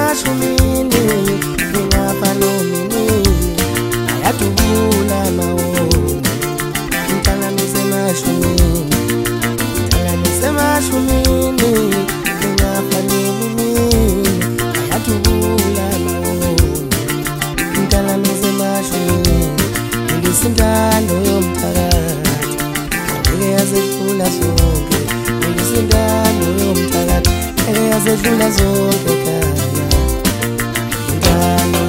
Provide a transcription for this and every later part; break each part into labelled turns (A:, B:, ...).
A: nasemashumini ngingapha nomini ayadubula maoni mntana nasemashumini ngingapha nomini ayadubula maoni mntana nasemashumini ngisindalo yomthakathi ngeke yazedlula zonke ngisindalo yomthakathi ngeke yazedlula zonke khaya mntana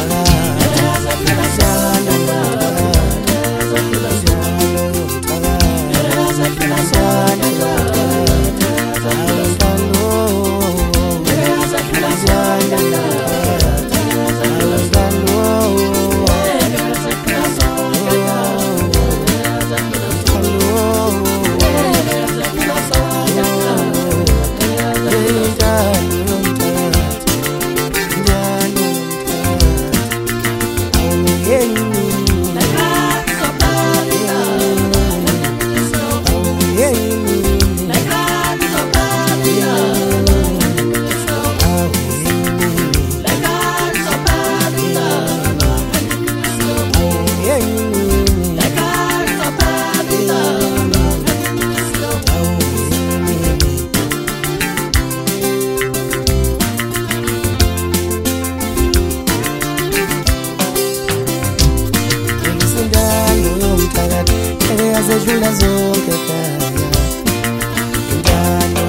A: yazedlula zonke khaya mntana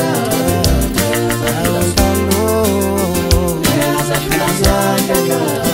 A: nomthakathi